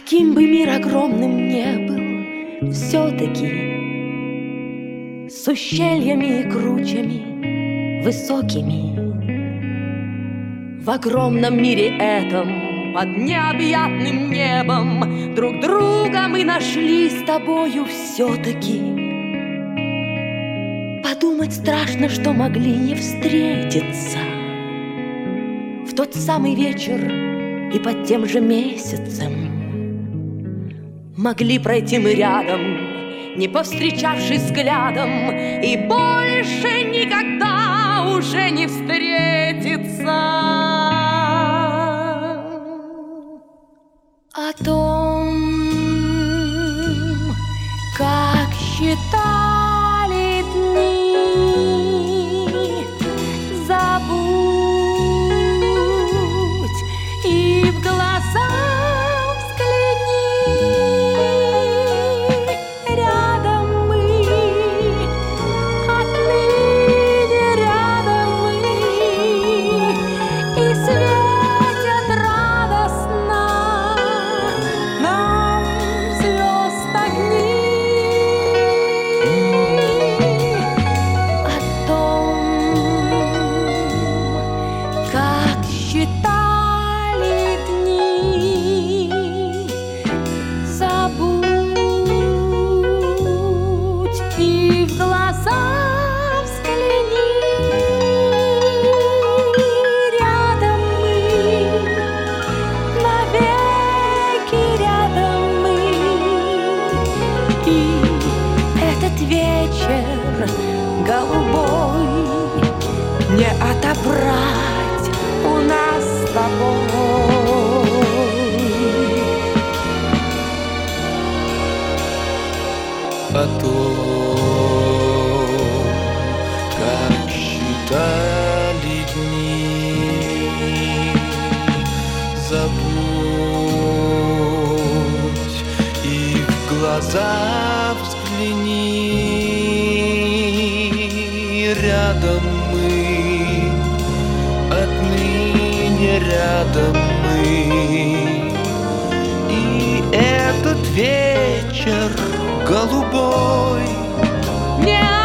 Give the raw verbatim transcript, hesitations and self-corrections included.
Каким бы мир огромным не был, все-таки с ущельями и кручами высокими в огромном мире этом, под необъятным небом, друг друга мы нашли с тобою все-таки. Подумать страшно, что могли не встретиться в тот самый вечер и под тем же месяцем. Могли пройти мы рядом, не повстречавшись взглядом, и больше никогда уже не встретиться. О том, как считали дни, забудь и в глаза голубой не отобрать у нас с тобой. О том, как считали дни, забудь и в глаза взгляни. Рядом мы, отныне рядом мы, и этот вечер голубой не